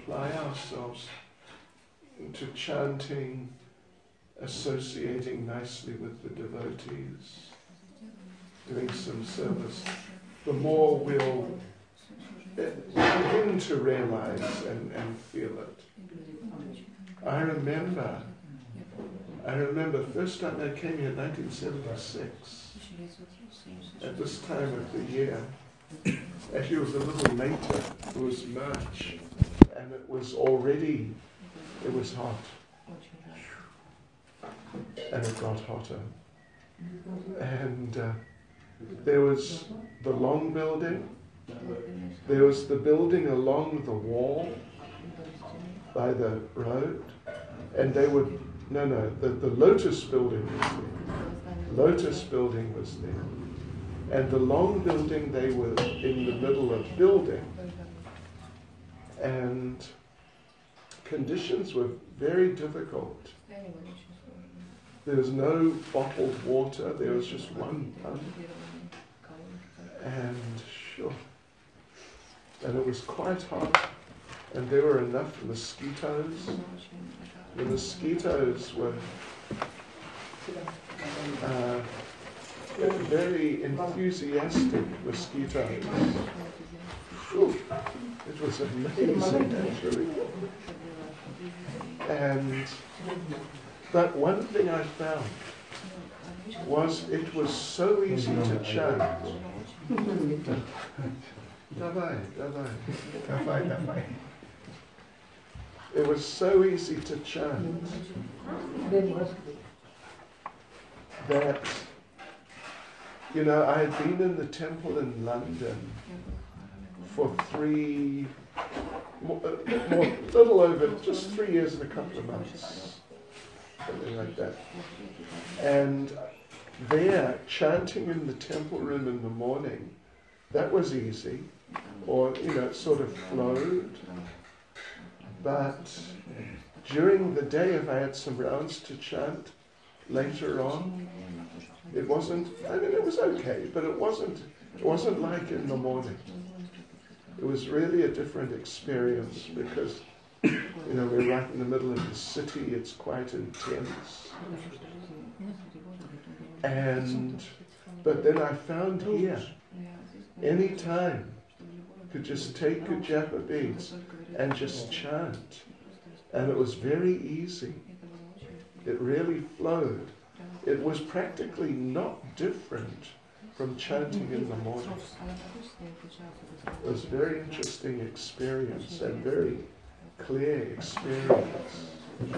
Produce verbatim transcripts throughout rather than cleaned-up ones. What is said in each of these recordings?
apply ourselves to chanting, associating nicely with the devotees, doing some service, the more we'll begin to realize and, and feel it. I remember, I remember the first time I came here in nineteen seventy-six, at this time of the year. Actually, it was a little later. It was March, and it was already, it was hot. And it got hotter. And uh, there was the long building. There was the building along the wall by the road. And they would, no, no, the, the Lotus building was there. Lotus building was there. And the long building, they were in the middle of building. And conditions were very difficult. There was no bottled water, there was just one pump. And sure. And it was quite hot. And there were enough mosquitoes. The mosquitoes were uh, very enthusiastic mosquitoes. Whew. It was amazing, actually. And but one thing I found was it was so easy to chant. Davai, davai. Davai, davai. It was so easy to chant that, you know, I had been in the temple in London for three, more, more, little over, just three years and a couple of months, something like that. And there, chanting in the temple room in the morning, that was easy, or, you know, it sort of flowed. But during the day, if I had some rounds to chant later on, it wasn't, I mean, it was okay, but it wasn't, it wasn't like in the morning. It was really a different experience because, you know, we're right in the middle of the city, it's quite intense. And, but then I found here, any time, could just take a japa beads and just chant. And it was very easy. It really flowed. It was practically not different from chanting in the morning. It was a very interesting experience and very clear experience.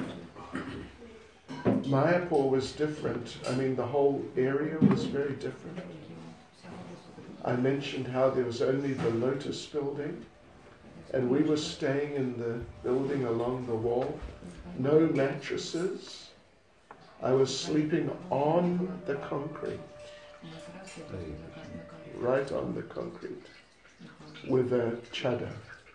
Mayapur was different. I mean, the whole area was very different. I mentioned how there was only the Lotus building, and we were staying in the building along the wall. No mattresses. I was sleeping on the concrete, right on the concrete, with a chadar.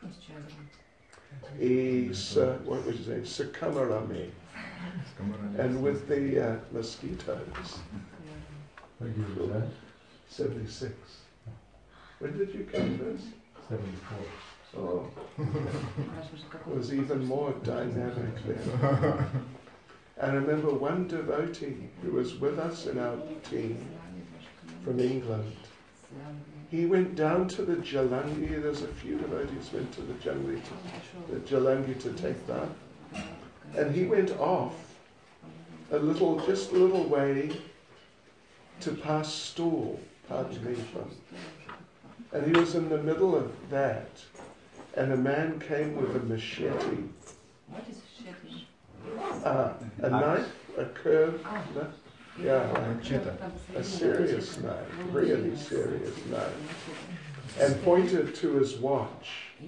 Is uh, what was his name? Sakamarame, and with the uh, mosquitoes. What year was that? Seventy-six. When did you come first? Seventy-four. Oh, it was even more dynamic then. I remember one devotee who was with us in our team from England. He went down to the Jalangi. There's a few devotees went to the Jalangi to, the Jalangi to take that. And he went off a little, just a little way to pass stool, pardon me, from. And he was in the middle of that, and a man came with a machete. What is machete? Uh, a knife, a curved knife. Yeah, a, a serious knife, really serious knife, and pointed to his watch.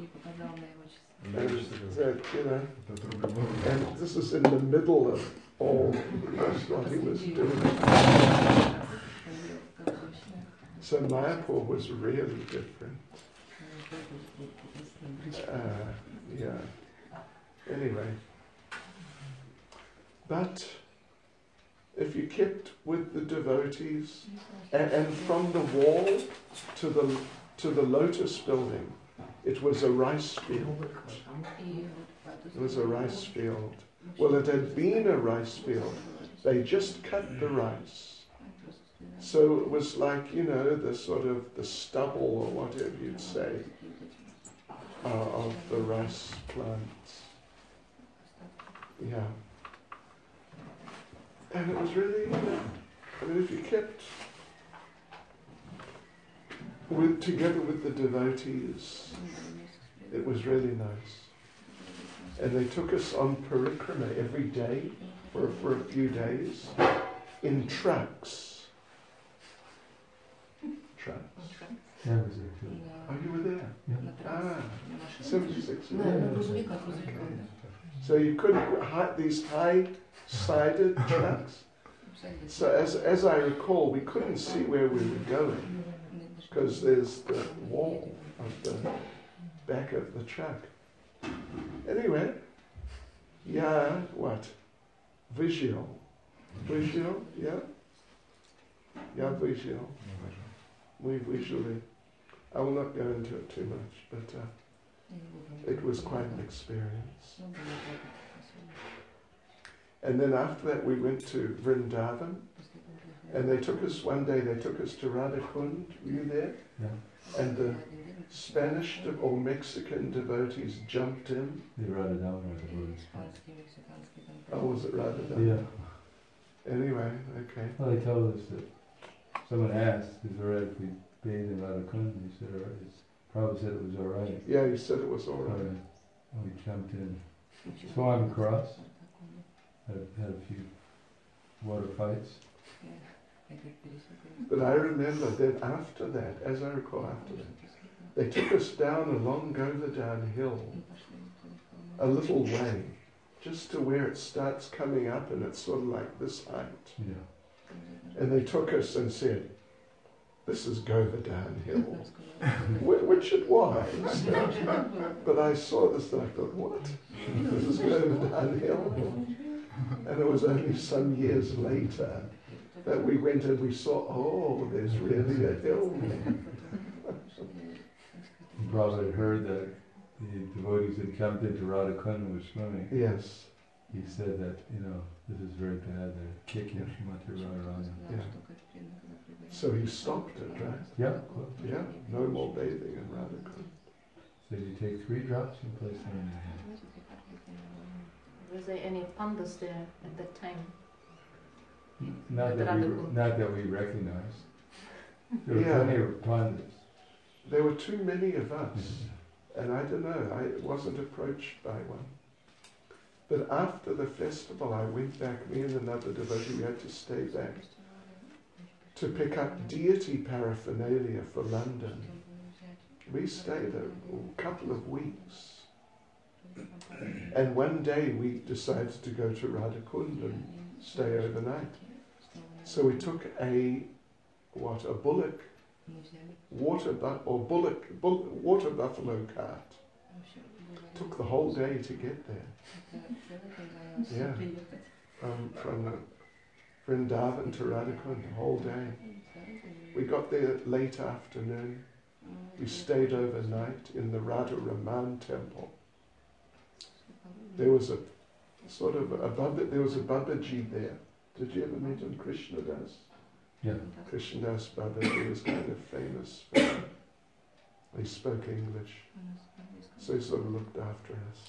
And said, you know, and this is in the middle of all what he was doing. So Mayapur was really different. Uh, yeah. Anyway. But if you kept with the devotees, and, and from the wall to the to the Lotus building, it was a rice field. It was a rice field. Well, it had been a rice field. They just cut the rice. So it was like, you know, the sort of the stubble or whatever you'd say uh, of the rice plants. Yeah. And it was really, I mean, if you kept with, together with the devotees, it was really nice. And they took us on parikrama every day for, for a few days in trucks. Trucks. Yeah, I was there too. Oh, you were there? Yeah. Ah, seventy-six. Yeah, years. yeah. Okay. So you couldn't high, these high-sided trucks. So as as I recall, we couldn't see where we were going because there's the wall of the back of the truck. Anyway, yeah, what? Visual, visual, yeah, yeah, visual. We visually. I will not go into it too much, but uh, it was quite an experience. And then after that we went to Vrindavan, and they took us, one day they took us to Radhakund. Were you there? Yeah. And the Spanish de- or Mexican devotees jumped in. They wrote it down or the words. Oh, was it Radhadan? Yeah. Anyway, okay. Well, they told us that someone asked, is it alright if we bathe in Radhakund? And he said, alright. It's probably said it was alright. Yeah, he said it was all right. And we jumped in, swam across, had, had a few water fights. But I remember then after that, as I recall after that, they took us down a long Govardhan hill, a little way, just to where it starts coming up and it's sort of like this height. Yeah. And they took us and said, this is Govardhan Hill, Wh- which it was. But I saw this and I thought, what? This is Govardhan Hill? And it was only some years later that we went and we saw, oh, there's really a hill there. You probably heard that the devotees had jumped into Radhakund and were swimming. Yes. He said that, you know, this is very bad, they're kicking Srimati Radharani. Yeah. So he stopped it, right? Yeah, well, Yeah, no more bathing in Radhakund. so you take three drops and place them in your hand. Was there any pandas there at that time? Not that we, not that we recognize. There were Yeah. plenty of pandas. There were too many of us, and I don't know, I wasn't approached by one. But after the festival, I went back, me and another devotee, we had to stay back to pick up deity paraphernalia for London. We stayed a, a couple of weeks. And one day we decided to go to Radhakund and stay overnight. So we took a, what, a bullock, water bu- or bullock, bull- water buffalo cart. Took the whole day to get there. Yeah. Um, from uh, Vrindavan to Radhakund, the whole day. We got there late afternoon. We stayed overnight in the Radha Raman temple. There was a sort of a Baba, there was a Babaji there. Did you ever meet him? Krishnadas? Yeah. Krishnadas Babaji was kind of famous for him. He spoke English, so he sort of looked after us.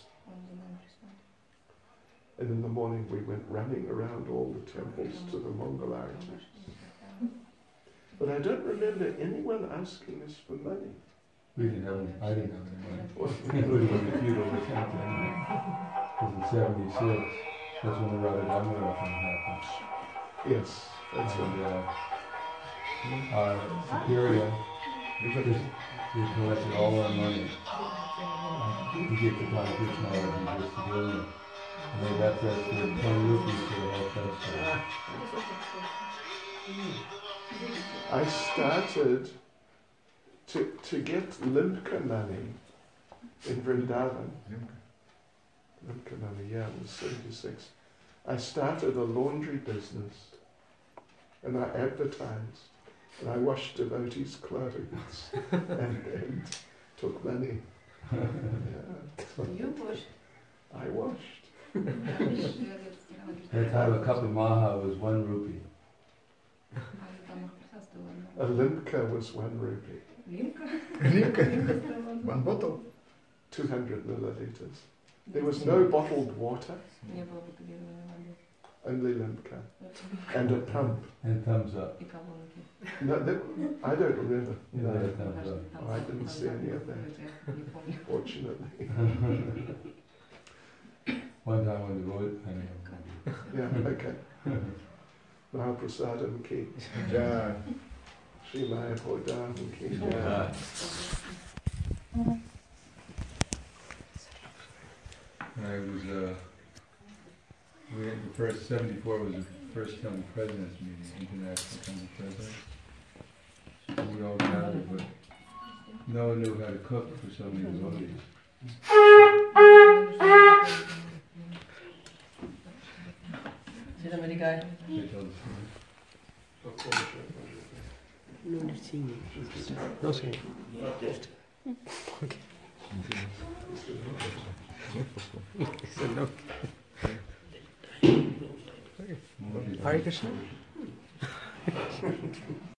And in the morning we went running around all the temples to the Mangalarati. But I don't remember anyone asking us for money. We didn't have any, I didn't have any money. Well, It was a feudal attempt anyway. Because in seventy-six, that's when the Radha thing happened. yes, that's And right. uh, our superior, they collected all our money to get the Krishna Maharaj just to go in. And they left us with ten rupees for the whole festival. I started to to get Limca money in Vrindavan. Limca money, yeah, it was seventy-six. I started a laundry business and I advertised and I washed devotees' clothes and, and took money. Yeah. You washed. I washed. That time a cup of maha was one rupee. A limca was one rupee. One bottle. two hundred milliliters. There was no bottled water, only limca. And a pump. And thumbs up. No, that, I don't remember. Yeah, No, thumbs up. oh, I didn't see any of that, fortunately. One time when the road, anyway. Yeah, okay. Mahaprasadam ki. Yeah. Sri Mayapodam ki. Yeah. I was, uh, we had the first, seventy-four was the first County President's meeting, International County Presidents. So we all gathered, but no one knew how to cook for so many devotees. Zit er met die guy? They told us, No singing. He said no. "More people." Hare Krishna.